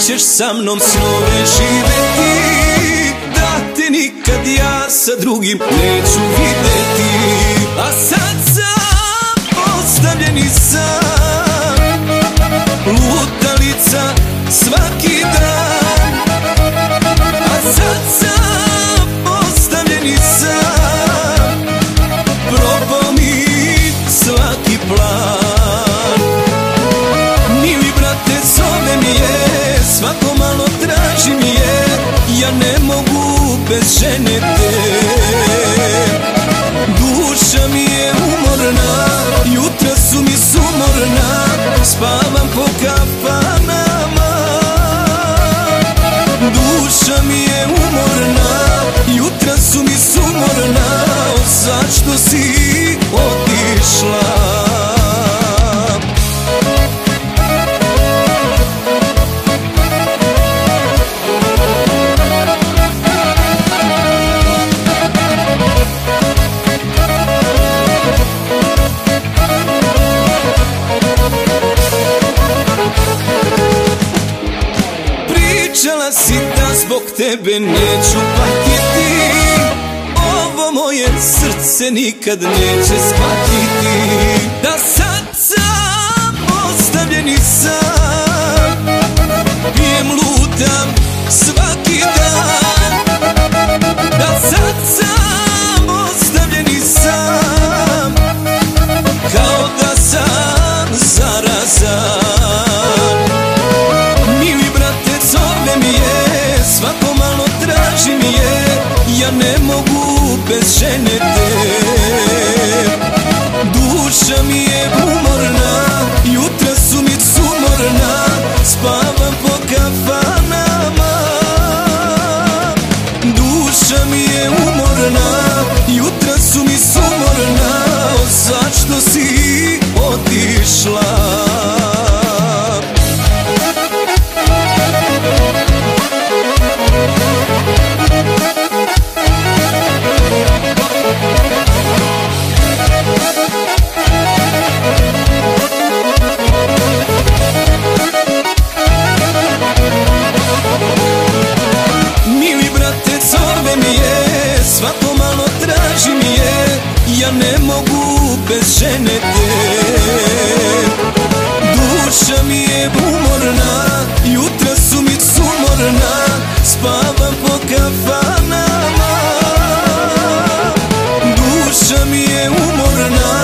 ćeš sa mnom snove živeti, da te nikad ja sa drugim neću videti. A sad sam postavljen i sam, lutalica svaki dan. A sad sam postavljen i sam, propao mi svaki plan. Mili brate, zove mi je, svako malo traži mi je, ja ne mogu bez žene te. Duša mi je umorna, jutra su mi sumorna, spavam po kafanama. Duša mi je umorna, jutra su mi sumorna, zašto si otišla? Pričala si da zbog tebe neću patiti, ovo moje srce nikad neće shvatiti. Da sad sam ostavljen i sam, pijem, lutam svaki dan. Da sad sam ostavljen i sam, kao da sam zarazan. Svako malo traži mi je, ja ne mogu bez žene te. Duša mi je umorna, jutra su mi sumorna, spavam po kafanama. Duša mi je umorna, jutra su mi sumorna, zašto si otišla? Svako malo traži mi je, ja ne mogu bez žene te. Duša mi je umorna, jutra su mi sumorna, spavam po kafanama. Duša mi je umorna,